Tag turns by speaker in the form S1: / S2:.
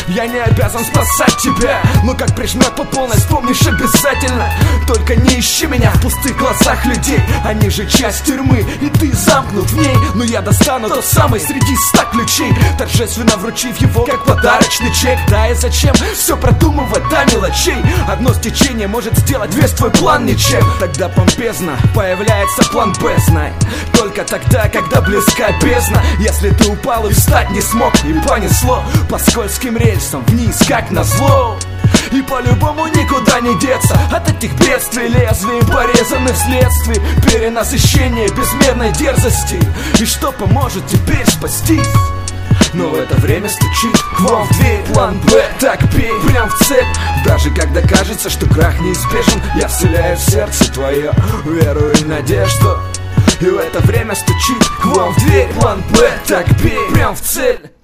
S1: Я не обязан спасать тебя, но как прижмет по полной, вспомнишь обязательно. Только не ищи меня в пустых глазах людей. Они же часть тюрьмы, и ты замкнут в ней. Но я достану тот самый среди 100 ключей, торжественно вручив его, как подарочный чек. Да и зачем все продумывать до мелочей? Одно стечение может сделать весь твой план ничем. Тогда помпезно появляется план Б, знай. Только тогда, когда близка бездна. Если ты упал и встать не смог, и понесло по скользким рельсам вниз, как назло. И по-любому никуда не деться от этих бедствий, лезвием порезанных следствий, перенасыщения безмерной дерзости. И что поможет теперь спастись? Но в это время стучит к вам в дверь план Б. Так бей прям в цель. Даже когда кажется, что крах неизбежен, я вселяю в сердце твое веру и надежду. И в это время стучит к вам в дверь план Б. Так бей прям в цель.